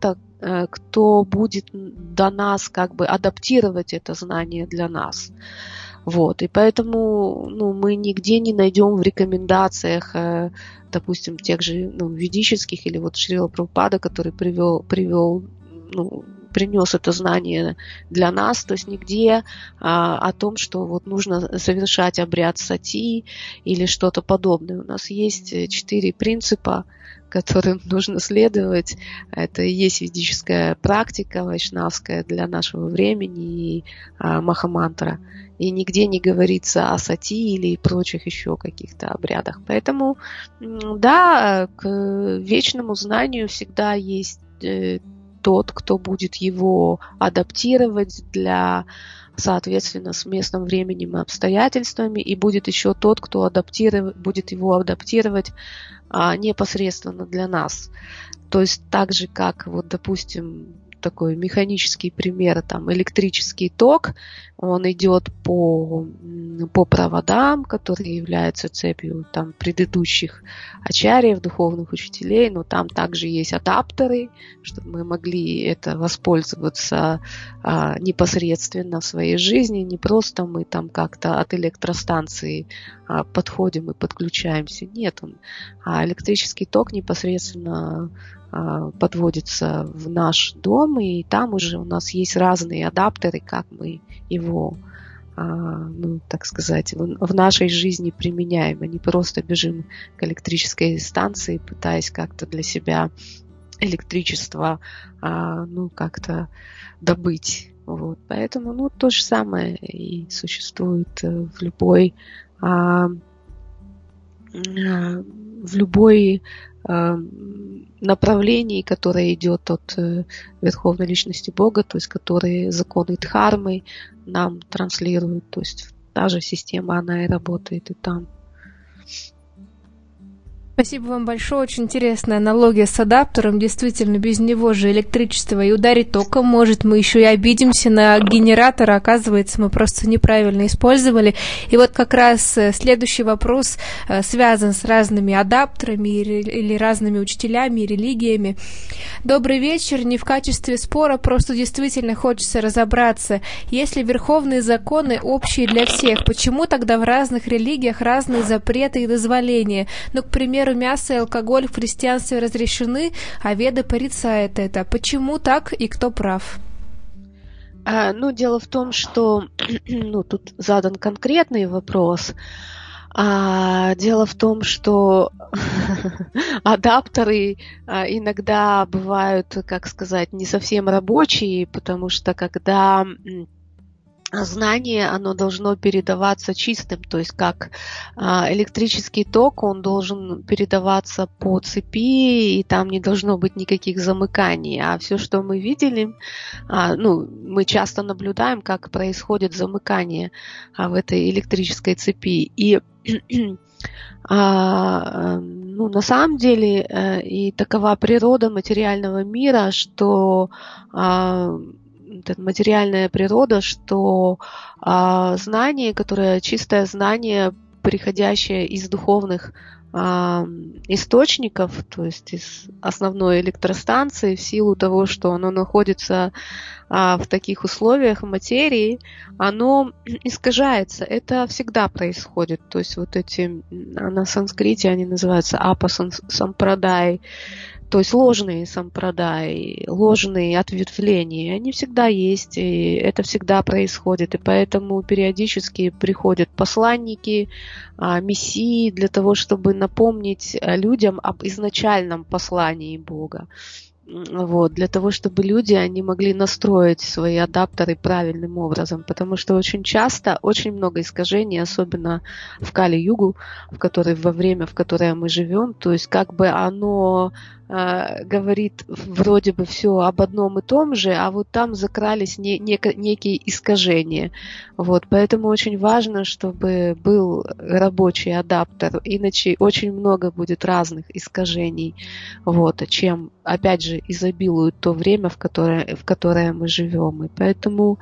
кто будет до нас как бы адаптировать это знание для нас. Вот. И поэтому ну, мы нигде не найдем в рекомендациях, допустим, тех же ну, ведических или вот Шрила Прабхупада, который привел, привел ну, принес это знание для нас, то есть нигде а, о том, что вот нужно совершать обряд сати или что-то подобное. У нас есть четыре принципа, которым нужно следовать. Это и есть ведическая практика вайшнавская для нашего времени и а, махамантра. И нигде не говорится о сати или прочих еще каких-то обрядах. Поэтому, да, к вечному знанию всегда есть э, тот, кто будет его адаптировать для, соответственно, с местным временем и обстоятельствами, и будет еще тот, кто адаптировать, будет его адаптировать а, непосредственно для нас. То есть так же, как, вот, допустим, такой механический пример, там, электрический ток, он идет по, по проводам, которые являются цепью там, предыдущих ачарьев, духовных учителей, но там также есть адаптеры, чтобы мы могли это воспользоваться а, непосредственно в своей жизни, не просто мы там как-то от электростанции а, подходим и подключаемся, нет, он, а электрический ток непосредственно подводится в наш дом, и там уже у нас есть разные адаптеры, как мы его, ну, так сказать, в нашей жизни применяем, а не просто бежим к электрической станции, пытаясь как-то для себя электричество, ну, как-то добыть. Вот. Поэтому, ну, то же самое и существует в любой, в любой направлении, которое идет от э, Верховной Личности Бога, то есть которые законы Дхармы нам транслируют. То есть та же система, она и работает и там. Спасибо вам большое. Очень интересная аналогия с адаптером. Действительно, без него же электричество и ударить током может. Мы еще и обидимся на генератор. Оказывается, мы просто неправильно использовали. И вот как раз следующий вопрос связан с разными адаптерами или разными учителями и религиями. Добрый вечер. Не в качестве спора, просто действительно хочется разобраться. Если верховные законы общие для всех, почему тогда в разных религиях разные запреты и дозволения? Ну, к примеру, мясо и алкоголь в христианстве разрешены, а Веды порицают это. Почему так и кто прав? А, ну, дело в том, что ну, тут задан конкретный вопрос. А, дело в том, что адаптеры а, иногда бывают, как сказать, не совсем рабочие, потому что когда знание, оно должно передаваться чистым, то есть как а, электрический ток, он должен передаваться по цепи, и там не должно быть никаких замыканий. А все, что мы видели, а, ну, мы часто наблюдаем, как происходит замыкание а, в этой электрической цепи. И а, ну, на самом деле и такова природа материального мира, что а, материальная природа, что а, знание, которое чистое знание, приходящее из духовных а, источников, то есть из основной электростанции, в силу того, что оно находится а, в таких условиях материи, оно искажается. Это всегда происходит. То есть вот эти, на санскрите они называются апа-сампрадай, то есть ложные сампрадаи, ложные ответвления, они всегда есть, и это всегда происходит. И поэтому периодически приходят посланники, мессии для того, чтобы напомнить людям об изначальном послании Бога. Вот, для того, чтобы люди, они могли настроить свои адаптеры правильным образом, потому что очень часто, очень много искажений, особенно в Кали-югу, в которой, во время, в которое мы живем, то есть как бы оно э, говорит вроде бы все об одном и том же, а вот там закрались не, не, некие искажения. Вот, поэтому очень важно, чтобы был рабочий адаптер, иначе очень много будет разных искажений, вот, чем, опять же, изобилует то время, в которое, в которое мы живем. И поэтому,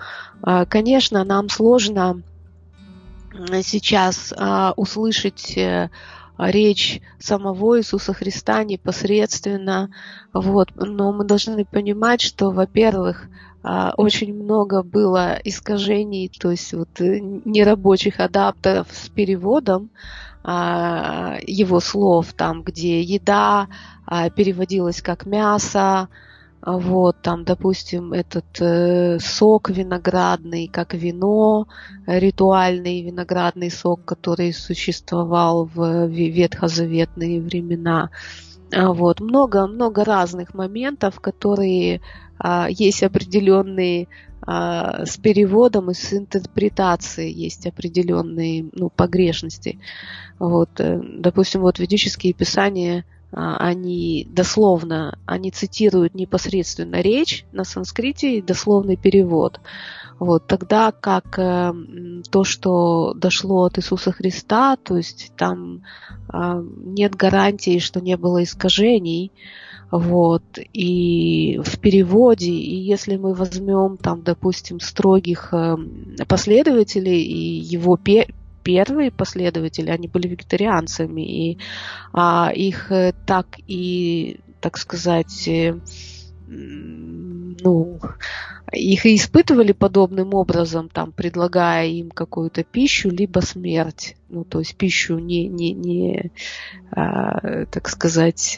конечно, нам сложно сейчас услышать речь самого Иисуса Христа непосредственно. Вот. Но мы должны понимать, что, во-первых, очень много было искажений, то есть вот нерабочих адаптеров с переводом его слов, там, где еда переводилась как мясо, вот, там, допустим, этот э, сок виноградный, как вино, ритуальный виноградный сок, который существовал в ветхозаветные времена. Вот, много-много разных моментов, которые а, есть определенные а, с переводом и с интерпретацией, есть определенные, ну, погрешности. Вот, допустим, вот ведические писания, они дословно, они цитируют непосредственно речь на санскрите и дословный перевод. Вот, тогда как э, то, что дошло от Иисуса Христа, то есть там э, нет гарантии, что не было искажений. Вот, и в переводе, и если мы возьмем там, допустим, строгих э, последователей и его пе- первые последователи, они были вегетарианцами, и а, их так и, так сказать, э, ну, их и испытывали подобным образом, там, предлагая им какую-то пищу, либо смерть. Ну, то есть пищу не, не, не а, так сказать,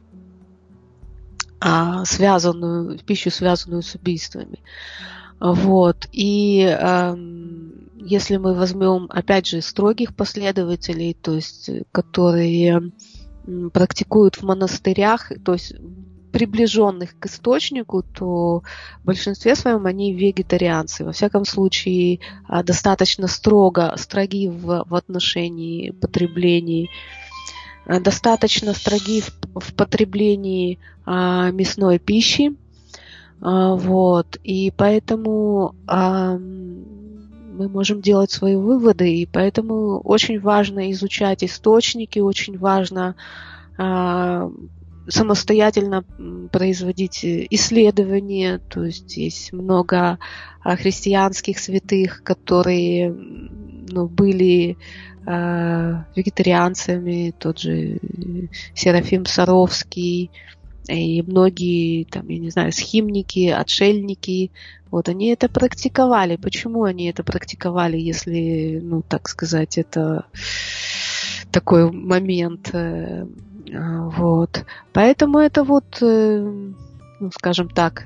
а, связанную, пищу, связанную с убийствами. Вот. И а, если мы возьмем, опять же, строгих последователей, то есть, которые практикуют в монастырях, то есть приближенных к источнику, то в большинстве своем они вегетарианцы. Во всяком случае, достаточно строго, строги в, в отношении потреблений, достаточно строги в, в потреблении а, мясной пищи. А, вот. И поэтому а, мы можем делать свои выводы, и поэтому очень важно изучать источники, очень важно а, самостоятельно производить исследования, то есть есть много христианских святых, которые, ну, были э, вегетарианцами, тот же Серафим Саровский и многие, там, я не знаю, схимники, отшельники, вот, они это практиковали. Почему они это практиковали, если, ну, так сказать, это такой момент. Вот. Поэтому это вот, ну, скажем так,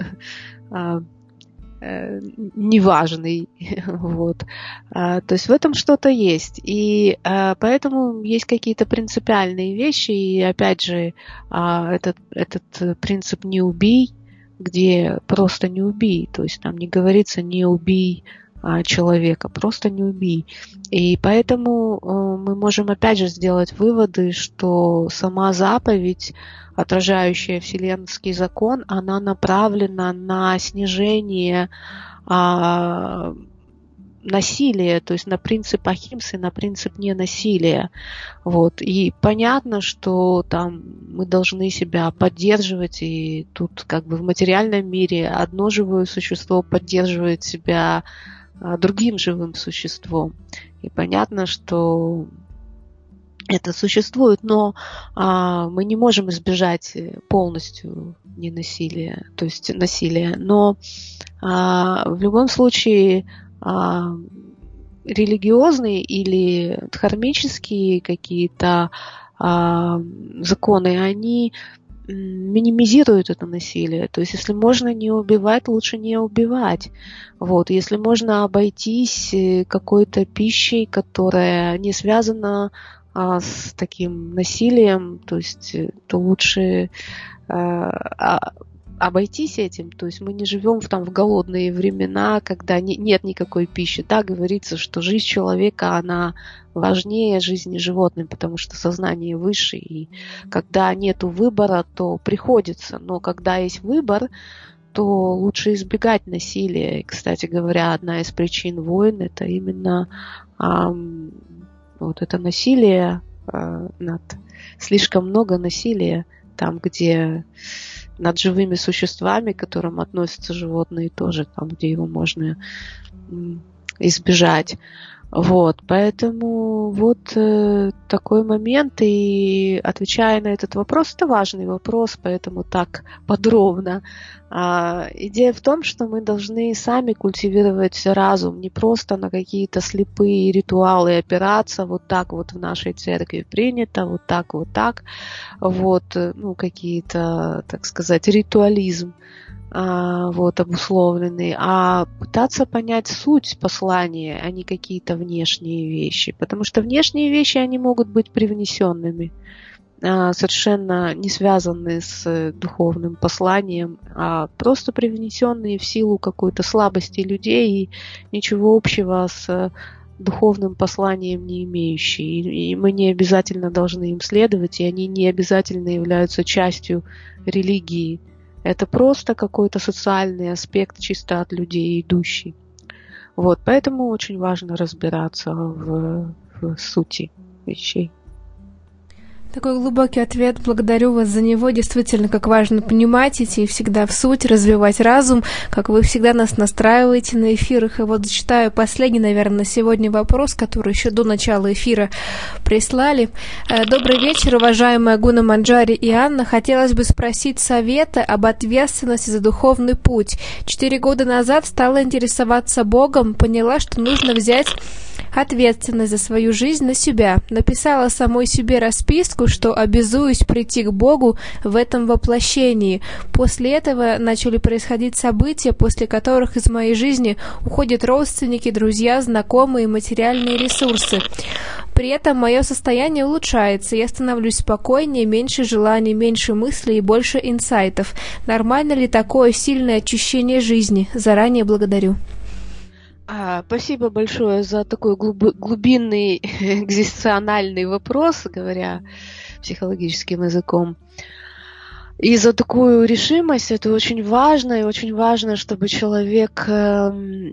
неважный. Вот. То есть в этом что-то есть. И поэтому есть какие-то принципиальные вещи. И опять же, этот, этот принцип «не убий», где просто не убий. То есть там не говорится «не убий человека», просто не убий. И поэтому мы можем опять же сделать выводы, что сама заповедь, отражающая вселенский закон, она направлена на снижение а, насилия, то есть на принцип ахимсы, на принцип ненасилия. Вот. И понятно, что там мы должны себя поддерживать, и тут как бы в материальном мире одно живое существо поддерживает себя другим живым существом. И понятно, что это существует, но а, мы не можем избежать полностью ненасилия, то есть насилия. Но а, в любом случае а, религиозные или дхармические какие-то а, законы, они минимизируют это насилие. То есть, если можно не убивать, лучше не убивать. Вот. Если можно обойтись какой-то пищей, которая не связана а, с таким насилием, то есть, то лучше а, обойтись этим. То есть мы не живем в, там, в голодные времена, когда не, нет никакой пищи. Да, говорится, что жизнь человека, она важнее жизни животных, потому что сознание выше, и когда нету выбора, то приходится. Но когда есть выбор, то лучше избегать насилия. И, кстати говоря, одна из причин войн — это именно эм, вот это насилие, э, над, слишком много насилия там, где над живыми существами, к которым относятся животные, тоже там, где его можно избежать. Вот, поэтому вот э, такой момент, и отвечая на этот вопрос, это важный вопрос, поэтому так подробно. А, идея в том, что мы должны сами культивировать разум, не просто на какие-то слепые ритуалы опираться, вот так вот в нашей церкви принято, вот так, вот так, вот, ну, какие-то, так сказать, ритуализм. Вот, обусловленный, а пытаться понять суть послания, а не какие-то внешние вещи. Потому что внешние вещи, они могут быть привнесенными, совершенно не связанные с духовным посланием, а просто привнесенные в силу какой-то слабости людей и ничего общего с духовным посланием не имеющие. И мы не обязательно должны им следовать, и они не обязательно являются частью религии. Это просто какой-то социальный аспект, чисто от людей идущий. Вот, поэтому очень важно разбираться в, в сути вещей. Такой глубокий ответ. Благодарю вас за него. Действительно, как важно понимать, идти всегда в суть, развивать разум, как вы всегда нас настраиваете на эфирах. И вот зачитаю последний, наверное, на сегодня вопрос, который еще до начала эфира прислали. Добрый вечер, уважаемая Гуна Манджари и Анна. Хотелось бы спросить совета об ответственности за духовный путь. Четыре года назад стала интересоваться Богом, поняла, что нужно взять ответственность за свою жизнь на себя. Написала самой себе расписку, что обязуюсь прийти к Богу в этом воплощении. После этого начали происходить события, после которых из моей жизни уходят родственники, друзья, знакомые, материальные ресурсы. При этом мое состояние улучшается, я становлюсь спокойнее, меньше желаний, меньше мыслей и больше инсайтов. Нормально ли такое сильное очищение жизни? Заранее благодарю. Спасибо большое за такой глубинный экзистенциальный вопрос, говоря психологическим языком. И за такую решимость. Это очень важно, и очень важно, чтобы человек э,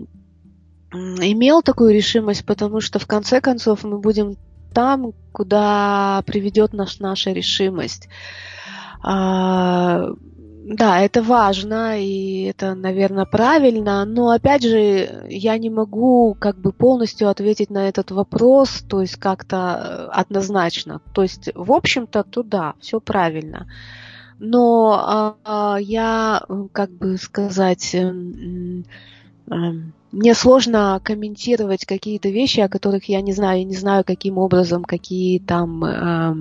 имел такую решимость, потому что в конце концов мы будем там, куда приведет нас наша решимость. А, Да, это важно, и это, наверное, правильно, но, опять же, я не могу как бы полностью ответить на этот вопрос, то есть как-то однозначно. То есть, в общем-то, то да, все правильно. Но а, я, как бы сказать, мне сложно комментировать какие-то вещи, о которых я не знаю, я не знаю, каким образом, какие там, а,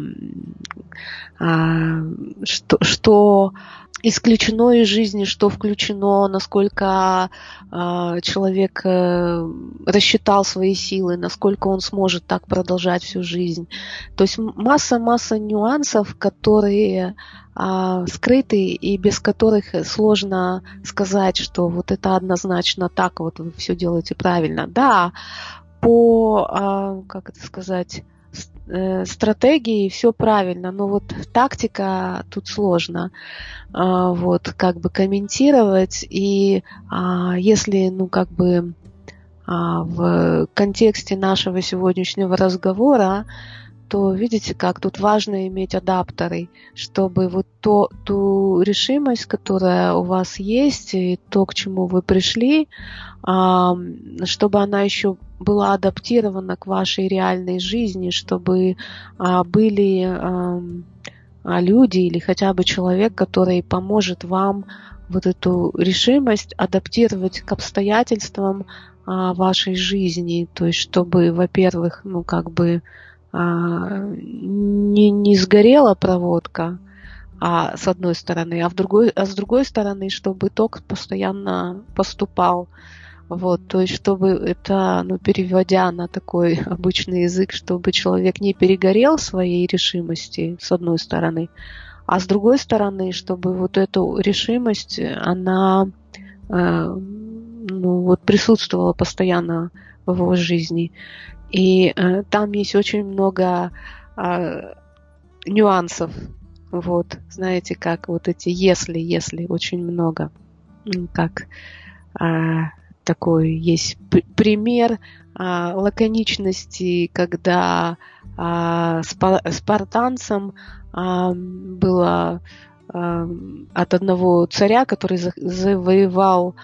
а, что... что исключено из жизни, что включено, насколько э, человек э, рассчитал свои силы, насколько он сможет так продолжать всю жизнь. То есть масса-масса нюансов, которые э, скрыты и без которых сложно сказать, что вот это однозначно так, вот вы все делаете правильно. Да, по, э, как это сказать, стратегии все правильно, но вот тактика тут сложно а, вот как бы комментировать, и а, если ну как бы а, в контексте нашего сегодняшнего разговора, то видите, как тут важно иметь адаптеры, чтобы вот то, ту решимость, которая у вас есть, и то, к чему вы пришли, чтобы она еще была адаптирована к вашей реальной жизни, чтобы были люди или хотя бы человек, который поможет вам вот эту решимость адаптировать к обстоятельствам вашей жизни, то есть чтобы, во-первых, ну как бы Не, не сгорела проводка, а с одной стороны, а, в другой, а с другой стороны, чтобы ток постоянно поступал. Вот, то есть, чтобы это, ну, переводя на такой обычный язык, чтобы человек не перегорел своей решимости, с одной стороны, а с другой стороны, чтобы вот эту решимость, она э, ну, вот присутствовала постоянно в его жизни. И э, там есть очень много э, нюансов. Вот, знаете, как вот эти если, если, очень много. Как э, такой есть п- пример э, лаконичности, когда э, спа- спартанцам э, было от одного царя, который завоевал,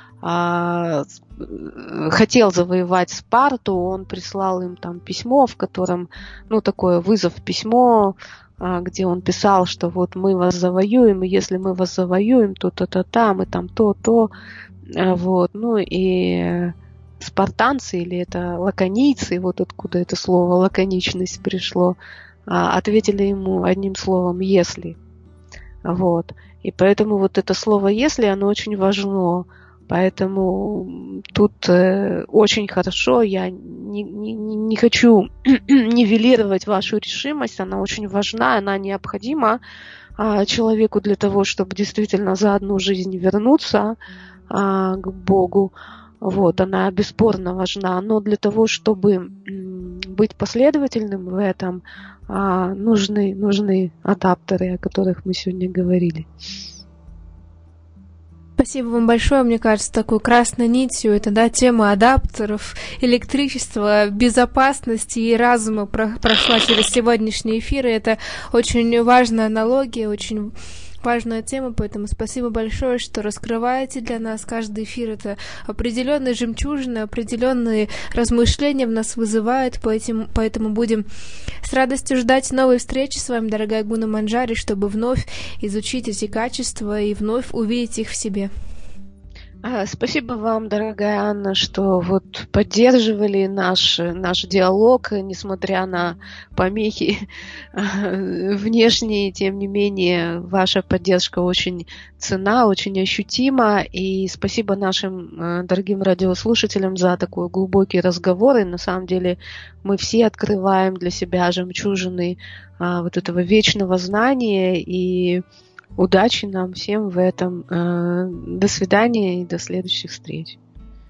хотел завоевать Спарту. Он прислал им там письмо, в котором, ну, такое вызов письмо, где он писал, что вот мы вас завоюем, и если мы вас завоюем, то то-то-то, мы там то-то. Вот. Ну и спартанцы, или это лаконийцы, вот откуда это слово лаконичность пришло, ответили ему одним словом «если». Вот. И поэтому вот это слово «если», оно очень важно. Поэтому тут э, очень хорошо, я не, не, не хочу нивелировать вашу решимость, она очень важна, она необходима а, человеку для того, чтобы действительно за одну жизнь вернуться а, к Богу. Вот, она бесспорно важна, но для того, чтобы быть последовательным в этом, а, нужны, нужны адаптеры, о которых мы сегодня говорили. Спасибо вам большое. Мне кажется, такой красной нитью это, да, тема адаптеров, электричества, безопасности и разума прошла через сегодняшний эфир. И это очень важная аналогия, очень важная тема, поэтому спасибо большое, что раскрываете для нас. Каждый эфир — это определенные жемчужины, определенные размышления в нас вызывают, поэтому, поэтому будем с радостью ждать новой встречи с вами, дорогая Гуна Манджари, чтобы вновь изучить эти качества и вновь увидеть их в себе. Спасибо вам, дорогая Анна, что вот поддерживали наш, наш диалог, несмотря на помехи внешние, тем не менее, ваша поддержка очень ценна, очень ощутима, и спасибо нашим дорогим радиослушателям за такой глубокий разговор, и на самом деле мы все открываем для себя жемчужины вот этого вечного знания, и удачи нам всем в этом. До свидания и до следующих встреч.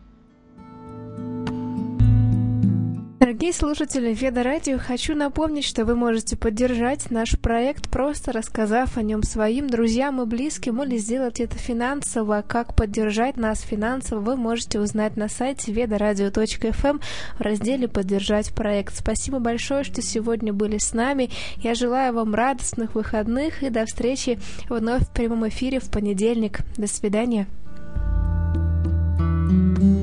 Дорогие слушатели Веда Радио, хочу напомнить, что вы можете поддержать наш проект, просто рассказав о нем своим друзьям и близким, или сделать это финансово. Как поддержать нас финансово, вы можете узнать на сайте веда радио точка эф эм в разделе «Поддержать проект». Спасибо большое, что сегодня были с нами. Я желаю вам радостных выходных и до встречи вновь в прямом эфире в понедельник. До свидания.